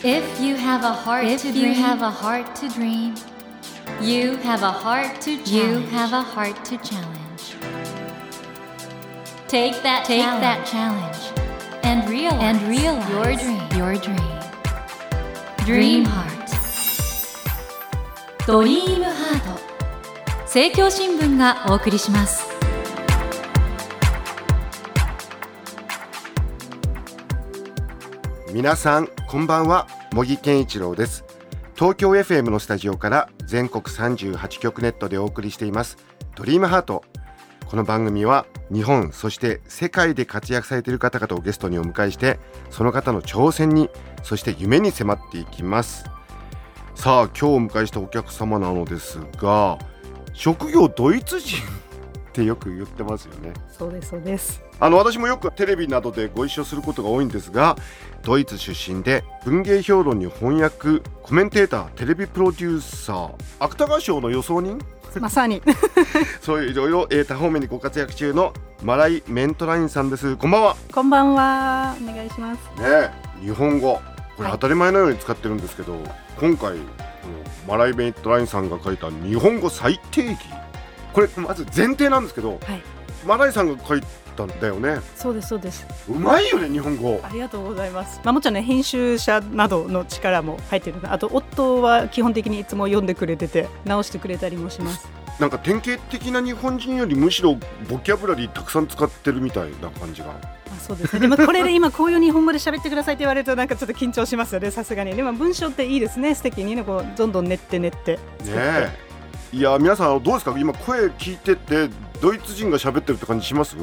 If you have a heart to dream, you have a heart to dream. You have a heart to challenge. You have a heart to challenge. Take that challenge and realize your dream. Dream Heart. ドリームハート。政教新聞がお送りします。 皆さんこんばんは、茂木健一郎です。東京 FM のスタジオから全国38局ネットでお送りしていますドリームハート。この番組は日本そして世界で活躍されている方々をゲストにお迎えして、その方の挑戦にそして夢に迫っていきます。さあ、今日お迎えしたお客様なのですが、職業ドイツ人ってよく言ってますよね。 そうですそうです。 私もよくテレビなどでご一緒することが多いんですが、ドイツ出身で文芸評論に翻訳、コメンテーター、テレビプロデューサー、芥川賞の予想人まさにそういういろいろ多方面にご活躍中のマライ・メントラインさんです。こんばんは。 こんばんは、お願いしますね。日本語これ当たり前のように使ってるんですけど、今回このマライ・メントラインさんが書いた日本語最定義、これまず前提なんですけど、マライさんが書いたんだよね。 そうですそうです。 うまいよね、日本語。 ありがとうございます。もちろんね、編集者などの力も入ってる。あと夫は基本的にいつも読んでくれてて直してくれたりもします。 なんか典型的な日本人よりむしろボキャブラリーたくさん使ってるみたいな感じが。 そうですね。でもこれで今こういう日本語で喋ってくださいって言われるとなんかちょっと緊張しますよね、さすがに。でも文章っていいですね、素敵にね、こうどんどん練ってねえ。 いや、皆さんどうですか、今声聞いててドイツ人が喋ってるって感じします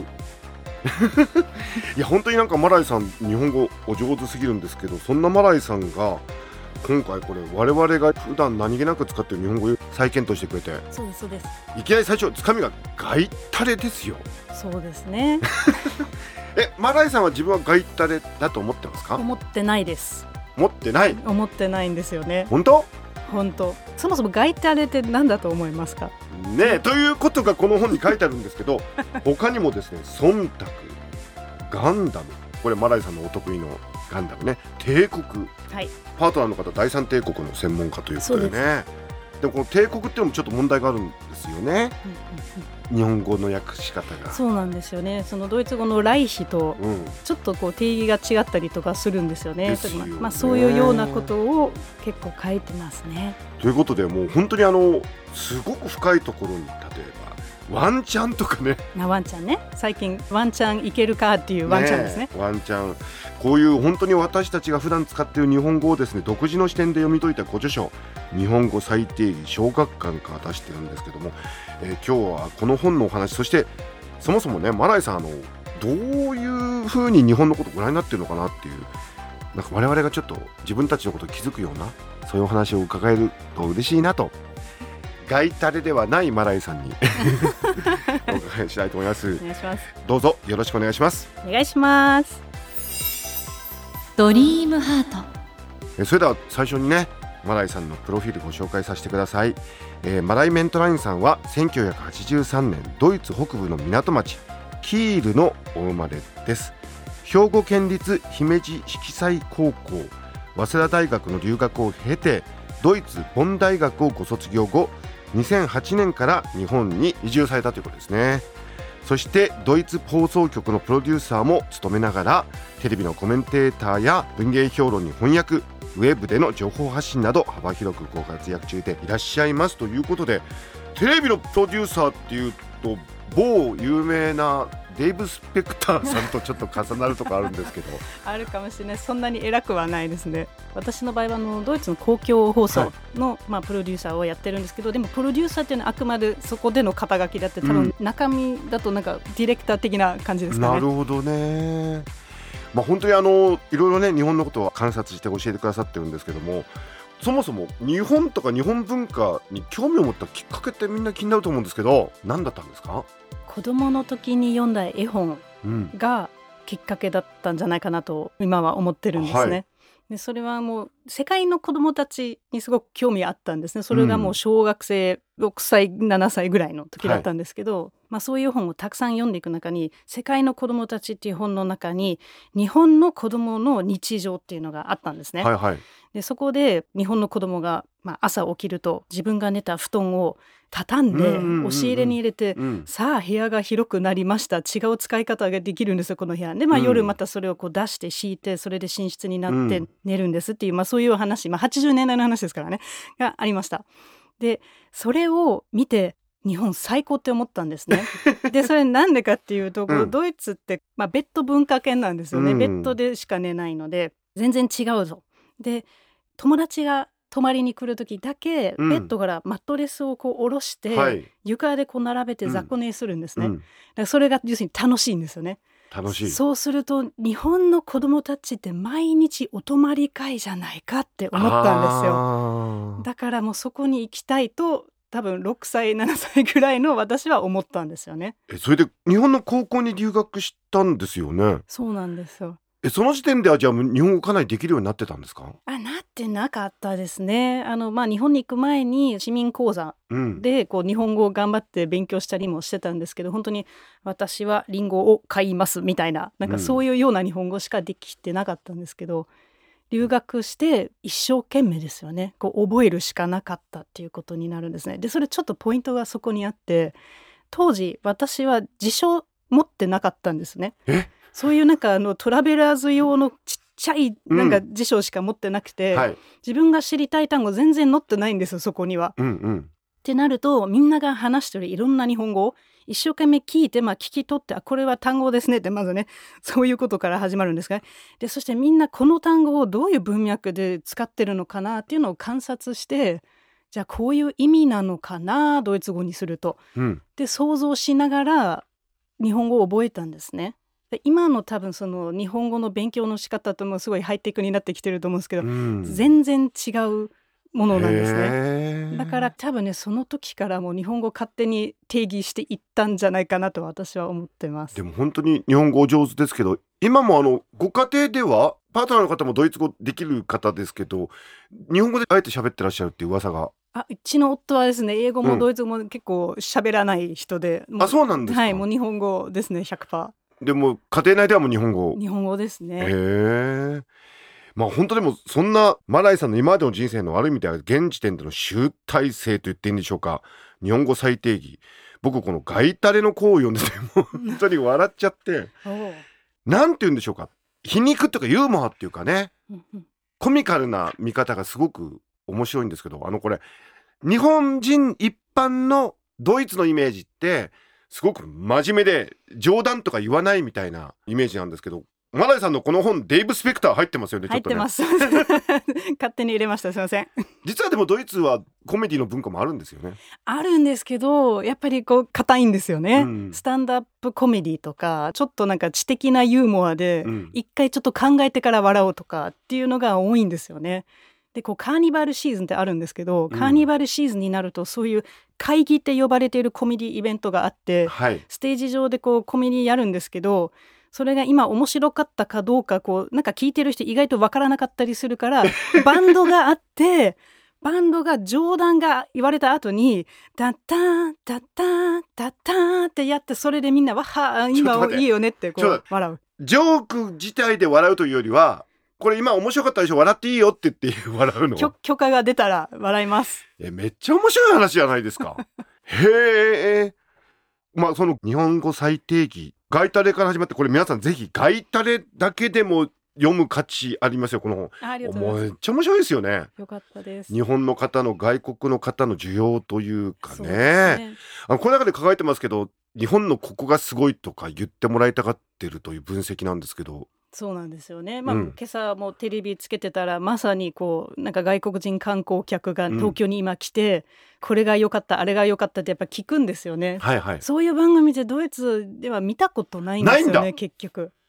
いや、本当になんかマライさん日本語お上手すぎるんですけど、そんなマライさんが今回これ我々が普段何気なく使ってる日本語を再検討してくれて。 そうですそうです。 いきなり最初つかみがガイタレですよ。 そうですねマライさんは自分はガイタレだと思ってますか？ 思ってないです。 思ってないんですよね。 本当そもそもガイタレって何だと思いますかね。ということがこの本に書いてあるんですけど他にもですね、忖度、ガンダム、これマライさんのお得意のガンダムね、帝国、パートナーの方第三帝国の専門家ということでね。でもこの帝国っていうのもちょっと問題があるんですよね、日本語の訳し方が。そうなんですよね。 そのドイツ語のライヒとちょっとこう定義が違ったりとかするんですよね。そういうようなことを結構書いてますね。 ということで、もう本当にすごく深いところに、例えばワンチャンとかね。 ワンチャンね、最近ワンチャンいけるかっていうワンチャンですね。 ワンチャン、こういう本当に私たちが普段使っている日本語をですね、独自の視点で読み解いたご著書、日本語最定義、小学館から出してるんですけども、今日はこの本のお話、そしてそもそもね、マライさんどういう風に日本のことをご覧になってるのかなっていう、なんか我々がちょっと自分たちのことを気づくような、そういうお話を伺えると嬉しいなと、ガイタレではないマライさんにお伺いしたいと思います。 お願いします。 どうぞよろしくお願いします。 お願いします。 ドリームハート。それでは最初にね、マライさんのプロフィールご紹介させてください。マライ・メントラインさんは1983年ドイツ北部の港町キールのお生まれです。兵庫県立姫路色彩高校、早稲田大学の留学を経てドイツボン大学をご卒業後、2008年から日本に移住されたということですね。そしてドイツ放送局のプロデューサーも務めながら、テレビのコメンテーターや文芸評論に翻訳、ウェブでの情報発信など幅広くご活躍中でいらっしゃいますということで、テレビのプロデューサーっていうと某有名なデイブ・スペクターさんとちょっと重なるとこあるんですけどあるかもしれない。そんなに偉くはないですね。私の場合はドイツの公共放送の、プロデューサーをやってるんですけど、でもプロデューサーっていうのはあくまでそこでの肩書きだって、多分中身だとなんかディレクター的な感じですかね。 なるほどね。本当にいろいろね、日本のことを観察して教えてくださってるんですけども、そもそも日本とか日本文化に興味を持ったきっかけってみんな気になると思うんですけど、何だったんですか？ 子供の時に読んだ絵本がきっかけだったんじゃないかなと今は思ってるんですね。でそれはもう世界の子供たちにすごく興味あったんですね。それがもう小学生6歳7歳ぐらいの時だったんですけど、 そういう本をたくさん読んでいく中に世界の子どもたちっていう本の中に日本の子どもの日常っていうのがあったんですね。 はいはい。 でそこで日本の子どもが、朝起きると自分が寝た布団を畳んで押し入れに入れて、さあ部屋が広くなりました、違う使い方ができるんですよこの部屋で、夜またそれをこう出して敷いてそれで寝室になって寝るんですっていう、そういう話、80年代の話ですからねがありました。でそれを見て日本最高って思ったんですね。でそれなんでかっていうと、ドイツって、ベッド文化圏なんですよね。ベッドでしか寝ないので全然違うぞ。で友達が泊まりに来る時だけ、ベッドからマットレスをこう下ろして、床でこう並べて雑魚寝するんですね。だからそれが要するに楽しいんですよね。 楽しい。 そうすると日本の子どもたちって毎日お泊まり会じゃないかって思ったんですよ。だからもうそこに行きたいと多分6歳7歳ぐらいの私は思ったんですよね。 それで日本の高校に留学したんですよね。 そうなんですよ。 その時点ではじゃあ日本語かなりできるようになってたんですか？ なってなかったですね。日本に行く前に市民講座でこう日本語を頑張って勉強したりもしてたんですけど、本当に私はリンゴを買いますみたいな、なんかそういうような日本語しかできてなかったんですけど、留学して一生懸命ですよね。こう覚えるしかなかったっていうことになるんですね。でそれちょっとポイントがそこにあって、当時私は辞書持ってなかったんですね。そういうなんかトラベラーズ用のちっちゃいなんか辞書しか持ってなくて、自分が知りたい単語全然載ってないんですよそこには。ってなるとみんなが話してるいろんな日本語を一生懸命聞いて、聞き取って、これは単語ですねってまずね、そういうことから始まるんですが、でそしてみんなこの単語をどういう文脈で使ってるのかなっていうのを観察して、じゃあこういう意味なのかなドイツ語にすると、で想像しながら日本語を覚えたんですね。で今の多分その日本語の勉強の仕方ともすごいハイテクになってきてると思うんですけど、全然違うものなんですね。だから多分ねその時からもう日本語勝手に定義していったんじゃないかなと私は思ってます。 でも本当に日本語上手ですけど、今もご家庭ではパートナーの方もドイツ語できる方ですけど、日本語であえて喋ってらっしゃるっていう噂が。 うちの夫はですね、英語もドイツ語も結構喋らない人で、 そうなんですか。 もう日本語ですね 100%。 でも家庭内ではもう日本語ですね。 本当でもそんなマライさんの今までの人生のある意味では現時点での集大成と言っていいんでしょうか。日本語最低義、僕このガイタレの項を読んでても本当に笑っちゃってなんて言うんでしょうか、皮肉とかユーモアっていうかね、コミカルな見方がすごく面白いんですけど、これ日本人一般のドイツのイメージってすごく真面目で冗談とか言わないみたいなイメージなんですけど、マライさんのこの本デイブ・スペクター入ってますよね。ちょっとね、 入ってます勝手に入れました、すいません。 実はでもドイツはコメディの文化もあるんですよね。 あるんですけどやっぱりこう硬いんですよね、スタンドアップコメディとかちょっとなんか知的なユーモアで、一回ちょっと考えてから笑おうとかっていうのが多いんですよね。でこうカーニバルシーズンってあるんですけど、カーニバルシーズンになるとそういう会議って呼ばれているコメディイベントがあって、ステージ上でこうコメディやるんですけど、それが今面白かったかどうかこうなんか聞いてる人意外とわからなかったりするからバンドがあってバンドが冗談が言われた後にダッターダッターダッターってやって、それでみんなわは今いいよねってこう笑う。 ジョーク自体で笑うというよりは、これ今面白かったでしょ、笑っていいよって言って笑うの。 許可が出たら笑います。 めっちゃ面白い話じゃないですかへえ。その日本語最低義ガイタレから始まって、これ皆さんぜひガイタレだけでも読む価値ありますよこの本。 ありがとうございます。 めっちゃ面白いですよね。 よかったです。 日本の方の外国の方の需要というかね、この中で書かれてますけど、日本のここがすごいとか言ってもらいたがってるという分析なんですけど。 そうなんですよね、今朝もテレビつけてたらまさにこうなんか外国人観光客が東京に今来て、これが良かったあれが良かったってやっぱ聞くんですよね。そういう番組ってドイツでは見たことないんですよね結局。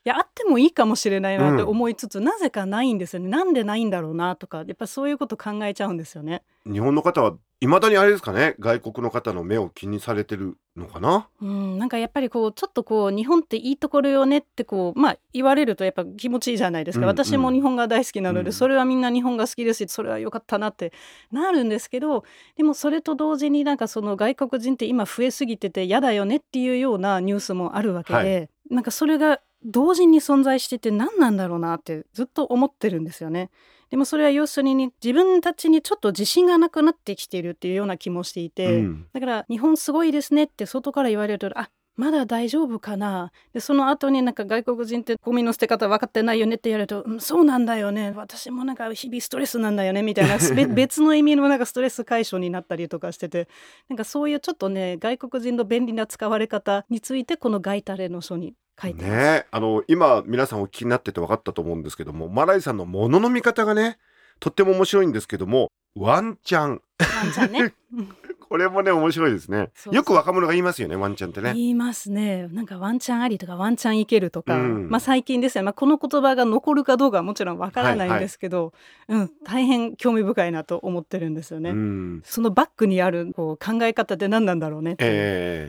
やあってもいいかもしれないなって思いつつ、なぜかないんですよね。なんでないんだろうなとか、やっぱそういうこと考えちゃうんですよね。 日本の方はいまだにあれですかね、外国の方の目を気にされてるのかな。 なんかやっぱりこうちょっとこう日本っていいところよねってこう言われるとやっぱ気持ちいいじゃないですか、私も日本が大好きなので、それはみんな日本が好きですし、それは良かったなってなるんですけど、でもそれと同時になんかその外国人って今増えすぎてて嫌だよねっていうようなニュースもあるわけで、なんかそれが同時に存在してて何なんだろうなってずっと思ってるんですよね。でもそれは要するに自分たちにちょっと自信がなくなってきているっていうような気もしていて、だから日本すごいですねって外から言われると、まだ大丈夫かな。でその後になんか外国人ってゴミの捨て方分かってないよねって言われると、そうなんだよね、私もなんか日々ストレスなんだよねみたいな別の意味のなんかストレス解消になったりとかしてて、なんかそういうちょっとね外国人の便利な使われ方についてこのガイタレの書に書いてます。 今皆さんお聞きになってて分かったと思うんですけども、マライさんのものの見方がねとっても面白いんですけども、ワンチャンねこれもね面白いですね。よく若者が言いますよね、ワンチャンってね。 言いますね。なんかワンチャンありとかワンチャンいけるとか、最近ですね、この言葉が残るかどうかはもちろんわからないんですけど、大変興味深いなと思ってるんですよね。そのバックにあるこう考え方って何なんだろうねって。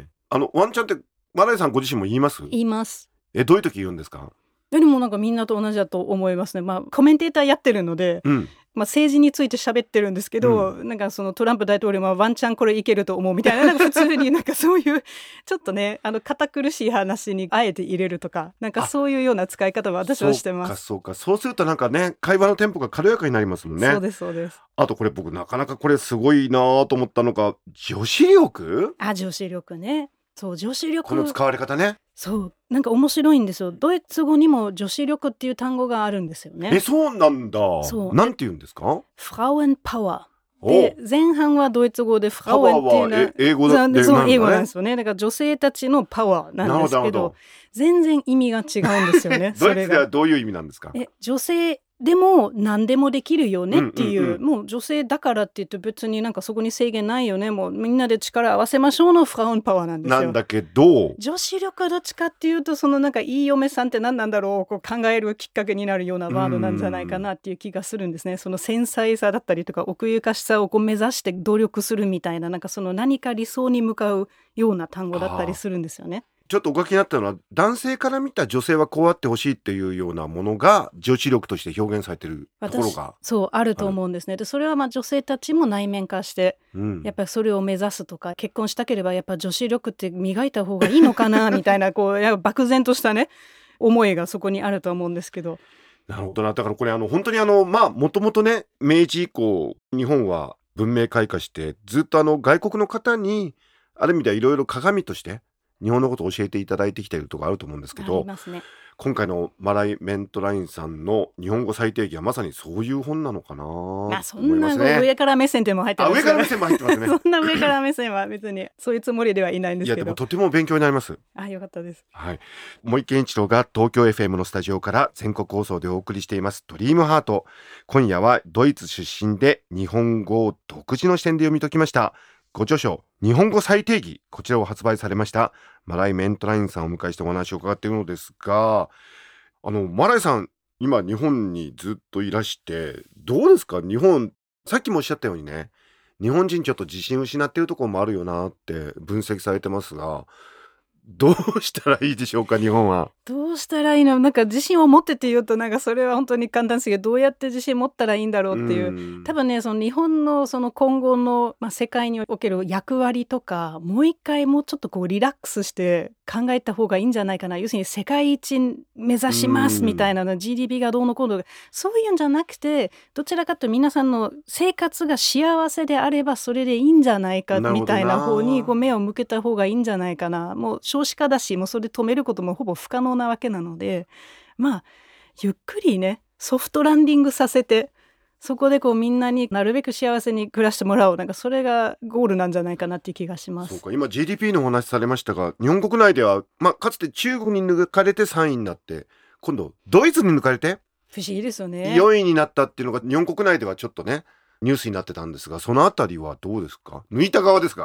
ワンチャンってマライさんご自身も言います？ 言います。 どういう時言うんですか？ でもなんかみんなと同じだと思いますね。コメンテーターやってるので、政治について喋ってるんですけど、なんかそのトランプ大統領もワンチャンこれいけると思うみたいな、なんか普通になんかそういうちょっとね堅苦しい話にあえて入れるとか、なんかそういうような使い方は私はしてます。 そうするとなんかね会話のテンポが軽やかになりますもんね。 そうですあとこれ僕なかなかこれすごいなと思ったのが女子力。 女子力ね。そう女子力、 この使われ方ね。 そうなんか面白いんですよ。ドイツ語にも女子力っていう単語があるんですよね。 そうなんだ。なんて言うんですか？ フラウエンパワーで、前半はドイツ語でフラウエンっていうのは英語だってそう英語なんですよね。だから女性たちのパワーなんですけど、全然意味が違うんですよね。 ドイツではどういう意味なんですか？ 女性でも何でもできるよねっていう、もう女性だからって言って別になんかそこに制限ないよね、もうみんなで力合わせましょうのフラウンパワーなんですよ。 なんだけど女子力はどっちかっていうと、そのなんかいい嫁さんって何なんだろう、こう考えるきっかけになるようなワードなんじゃないかなっていう気がするんですね。その繊細さだったりとか奥ゆかしさをこう目指して努力するみたいな、なんかその何か理想に向かうような単語だったりするんですよね。 ちょっとお書きになったのは、男性から見た女性はこうあってほしいっていうようなものが女子力として表現されてるところがそうあると思うんですね。でそれは女性たちも内面化して、やっぱりそれを目指すとか、結婚したければやっぱ女子力って磨いた方がいいのかなみたいなこうやっぱ漠然としたね思いがそこにあると思うんですけど。 なるほどな。だからこれ本当にもともとね明治以降日本は文明開化してずっと外国の方にある意味ではいろいろ鏡として日本のことを教えていただいてきているところあると思うんですけど、今回のマライ・メントラインさんの日本語最低限はまさにそういう本なのかなと思いますね。 そんな上から目線でも入ってます、 上から目線も入ってますね。 そんな上から目線は別にそういうつもりではいないんですけど、 いやでもとても勉強になります。 よかったです。 森健一郎が東京 FM のスタジオから全国放送でお送りしていますドリームハート。今夜はドイツ出身で日本語を独自の視点で読み解きましたご著書日本語再定義、こちらを発売されましたマライ・メントラインさんをお迎えしてお話を伺っているのですが、マライさん今日本にずっといらしてどうですか？日本、さっきもおっしゃったようにね、日本人ちょっと自信失っているところもあるよなって分析されてますが、どうしたらいいでしょうか？日本はどうしたらいいの？なんか自信を持ってって言うとなんかそれは本当に簡単ですけど、どうやって自信持ったらいいんだろうっていう、多分ねその日本のその今後の、世界における役割とか、もう一回もうちょっとこうリラックスして考えた方がいいんじゃないかな。要するに世界一目指しますみたいなの、GDP がどうのこうの、そういうんじゃなくて、どちらかというと皆さんの生活が幸せであればそれでいいんじゃないかみたいな方にこう目を向けた方がいいんじゃないかな。もう少子化だし、もうそれ止めることもほぼ不可能なわけなので、ゆっくりねソフトランディングさせて、そこでこうみんなになるべく幸せに暮らしてもらおう、なんかそれがゴールなんじゃないかなっていう気がします。 そうか、今 GDP のお話されましたが、日本国内では、かつて中国に抜かれて3位になって、今度ドイツに抜かれて不思議ですよね、 4位になったっていうのが日本国内ではちょっとねニュースになってたんですが、そのあたりはどうですか？抜いた側ですか？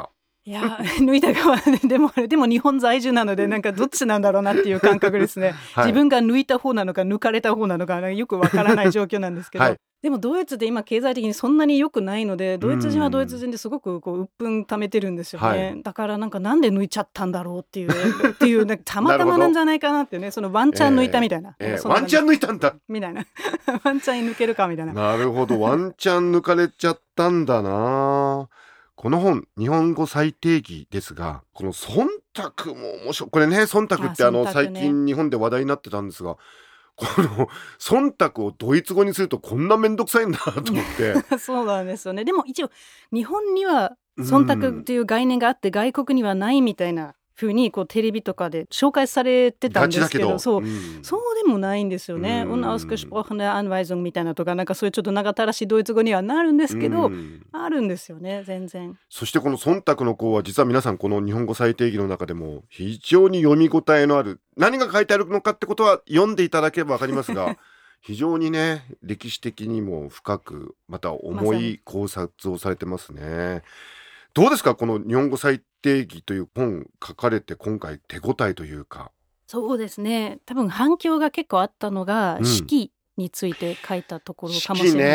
いや抜いた側でも日本在住なのでなんかどっちなんだろうなっていう感覚ですね、 はい、 自分が抜いた方なのか抜かれた方なのかよくわからない状況なんですけど、はい、でもドイツで今経済的にそんなに良くないのでドイツ人はドイツ人ですごくこう鬱憤溜めてるんですよね、はい、だからなんで抜いちゃったんだろうっていうなんかたまたまなんじゃないかなってね、そのワンチャン抜いたみたいな、 ワンチャン抜いたんだみたいなワンチャン抜けるかみたいな。 なるほど、ワンチャン抜かれちゃったんだな。この本日本語再定義ですが、この忖度も面白い。これね、忖度って最近日本で話題になってたんですが、この忖度をドイツ語にするとこんなめんどくさいんだと思ってそうなんですよね。でも一応日本には忖度という概念があって外国にはないみたいな風にこうテレビとかで紹介されてたんですけど、そうでもないんですよね。unausgesprochene Anweisung みたいなとか、なんかそういうちょっと長たらしいドイツ語にはなるんですけど、あるんですよね、全然。 そしてこの忖度の項は実は皆さんこの日本語再定義の中でも非常に読み応えのある、何が書いてあるのかってことは読んでいただければ分かりますが非常にね歴史的にも深くまた重い考察をされてますね。どうですか、この日本語再定義という本書かれて今回手応えというか。 そうですね、多分反響が結構あったのが、式について書いたところかもしれない、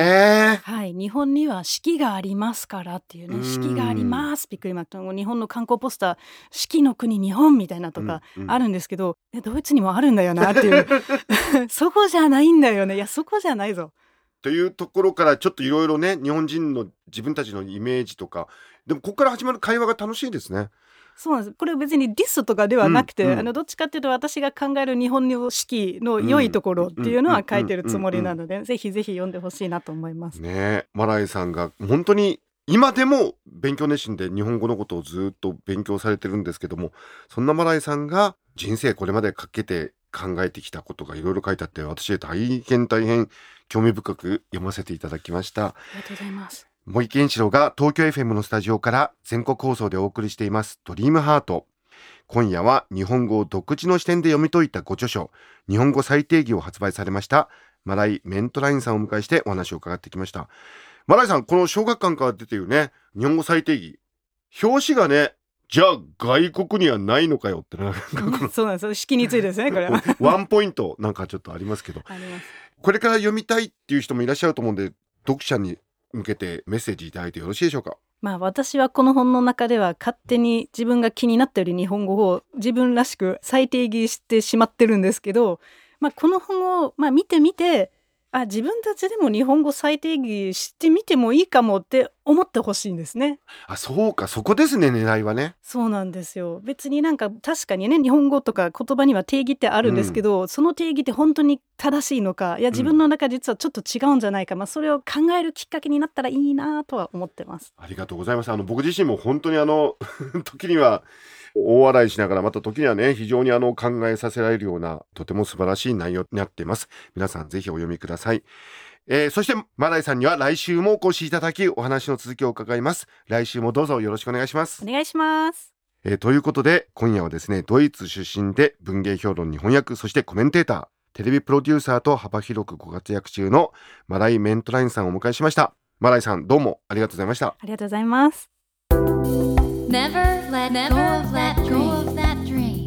ね、はい、日本には式がありますからっていうね、式がありますびっくりマーク、日本の観光ポスター式の国日本みたいなとかあるんですけど、ドイツにもあるんだよなっていうそこじゃないんだよね、いやそこじゃないぞというところからちょっといろいろね、日本人の自分たちのイメージとか、でもここから始まる会話が楽しいですね。 そうなんです。これ別にディスとかではなくて、どっちかっていうと私が考える日本の式の良いところっていうのは書いてるつもりなので、ぜひぜひ読んでほしいなと思いますね。マライさんが本当に今でも勉強熱心で日本語のことをずっと勉強されてるんですけども、そんなマライさんが人生これまでかけて考えてきたことがいろいろ書いてあって、私大変興味深く読ませていただきました。 ありがとうございます。 茂木健一郎が東京 FM のスタジオから全国放送でお送りしていますドリームハート。今夜は日本語を独自の視点で読み解いたご著書、日本語再定義を発売されましたマライ・メントラインさんをお迎えしてお話を伺ってきました。マライさん、この小学館から出ているね、日本語再定義、表紙がね、じゃあ外国にはないのかよってそうなんですよ、式についてですね、これはワンポイントなんかちょっとありますけどあります。 これから読みたいっていう人もいらっしゃると思うんで、読者に向けてメッセージいただいてよろしいでしょうか。 私はこの本の中では勝手に自分が気になったより日本語を自分らしく再定義してしまってるんですけど、この本を見てみて、自分たちでも日本語再定義してみてもいいかもって思ってほしいんですね。 そうか、そこですね、狙いはね。 そうなんですよ。別になんか確かにね、日本語とか言葉には定義ってあるんですけど、その定義って本当に正しいのか、いや自分の中実はちょっと違うんじゃないか、それを考えるきっかけになったらいいなとは思ってます。 ありがとうございます。僕自身も本当に時には大笑いしながら、また時にはね、非常に考えさせられるようなとても素晴らしい内容になっています。皆さんぜひお読みください。そしてマライさんには来週もお越しいただき、お話の続きを伺います。来週もどうぞよろしくお願いします。 お願いします。 ということで今夜はですね、ドイツ出身で文芸評論に翻訳、そしてコメンテーター、テレビプロデューサーと幅広くご活躍中のマライ・メントラインさんをお迎えしました。マライさん、どうもありがとうございました。 ありがとうございます。 Never let go of that dream.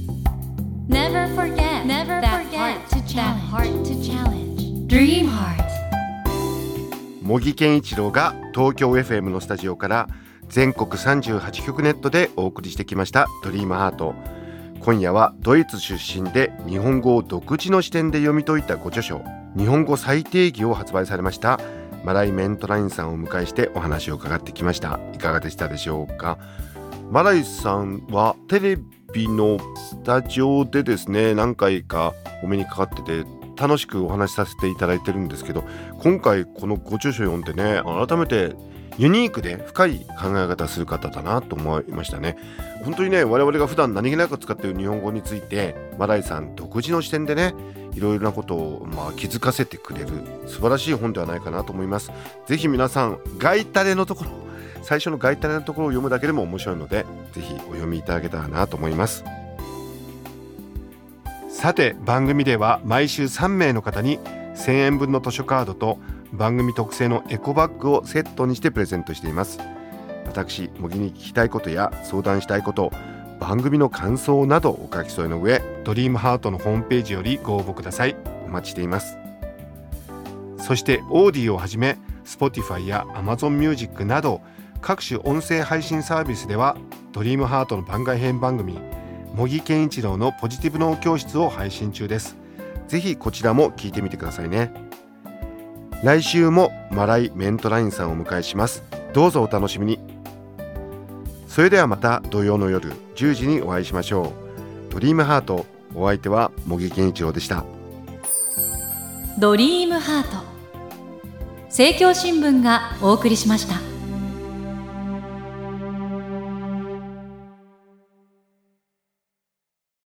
Never forget that heart to challenge. Dream Heart. 茂木健一郎が東京 FM のスタジオから全国38局ネットでお送りしてきましたドリームハート。今夜はドイツ出身で日本語を独自の視点で読み解いたご著書、日本語再定義を発売されましたマライ・メントラインさんをお迎えしてお話を伺ってきました。いかがでしたでしょうか。マライさんはテレビのスタジオでですね、何回かお目にかかってて楽しくお話しさせていただいてるんですけど、今回このご著書を読んでね、改めてユニークで深い考え方する方だなと思いましたね。本当にね、我々が普段何気なく使っている日本語についてマライさん独自の視点でね、いろいろなことを気づかせてくれる素晴らしい本ではないかなと思います。ぜひ皆さん、外タレのところ、最初の外タレのところを読むだけでも面白いので、ぜひお読みいただけたらなと思います。さて、番組では毎週3名の方に1000円分の図書カードと番組特製のエコバッグをセットにしてプレゼントしています。 私茂木に聞きたいことや相談したいこと、番組の感想などお書き添えの上、ドリームハートのホームページよりご応募ください。お待ちしています。そしてオーディをはじめ Spotify や Amazon Music など各種音声配信サービスではドリームハートの番外編番組茂木健一郎のポジティブ脳教室を配信中です。ぜひこちらも聞いてみてくださいね。来週もマライ・メントラインさんをお迎えします。どうぞお楽しみに。それではまた土曜の夜10時にお会いしましょう。ドリームハート、お相手は茂木健一郎でした。 ドリームハート、政教新聞がお送りしました。